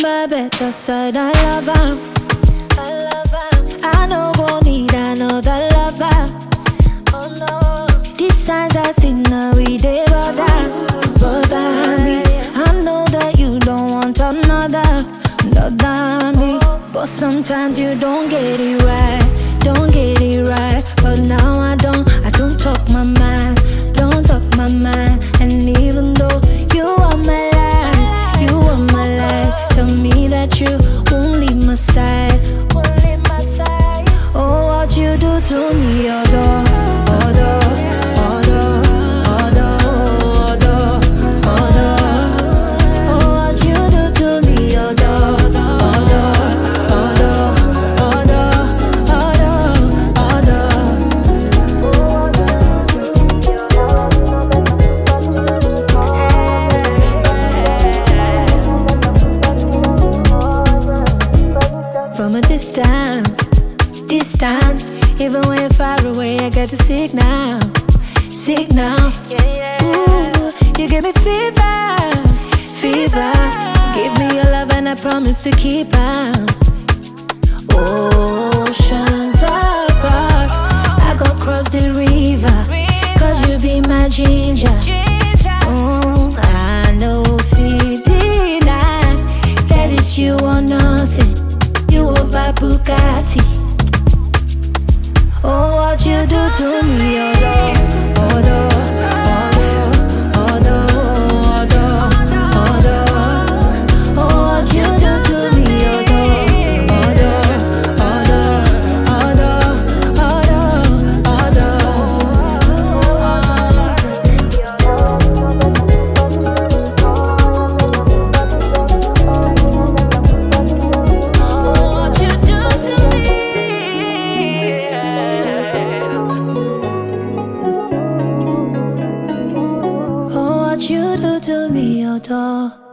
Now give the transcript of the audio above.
a better side. I love her. I know won't need another lover. Oh no. These signs I see now we dey bother me. I know that you don't want another me. But sometimes you don't get it right, don't get it right. But now I don't talk my mind, don't talk my mind. And even though you are my life, you are my life, tell me that you won't leave my side. Oh, what you do to me, although from a distance, even when you're far away, I get the signal. Ooh, you give me fever. Give me your love and I promise to keep on. Oceans apart, I go cross the river, cause you be my ginger. I know feeling that it's you or nothing. You over Bugatti. Oh, what you do to me, although oh, what you do to me, you do to me, although